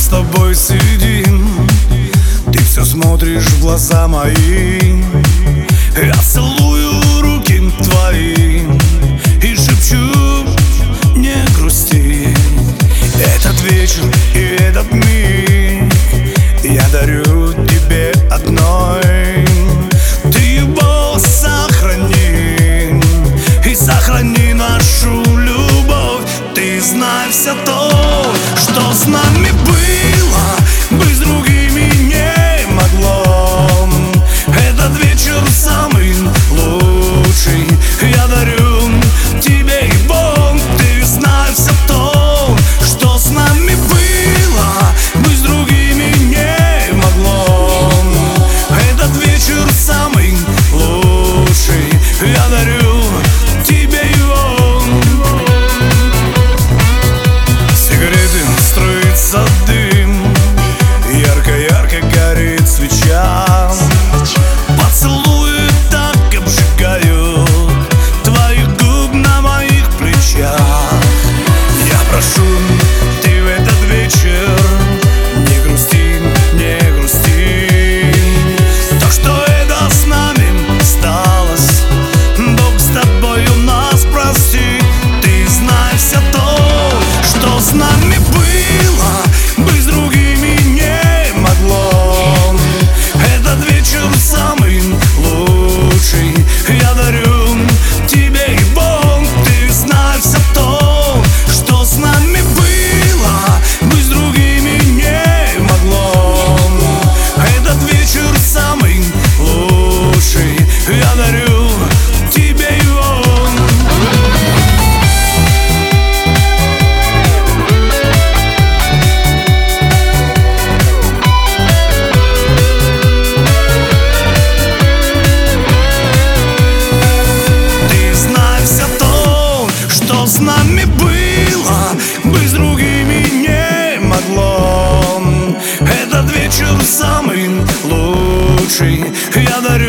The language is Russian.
с тобой сидим, ты все смотришь в глаза мои. Я целую руки твои и шепчу: не грусти. Этот вечер и этот миг я дарю тебе одной. Ты его сохрани и сохрани нашу любовь. Ты знай все то, что с нами было, быть с другими не могло. Этот вечер самый лучший, я дарю тебе его. Ты знай все то, что с нами было, быть с другими не могло. Этот вечер самый лучший, я дарю тебе его. Сигареты, струится дым, ярко-ярко горит свеча. Поцелуи так обжигают твоих губ на моих плечах. Я прошу, ты в этот вечер не грусти, не грусти. То, что это с нами осталось, Бог с тобою нас простит. Ты знай все то, что с нами было, быть с другими не могло. Этот вечер самый лучший, я дарю тебе его. Ты знай все то, что с нами было, быть с другими не могло. Этот вечер самый лучший, я дарю тебе его. С нами было, быть с другими не могло. Этот вечер самый лучший, я дарю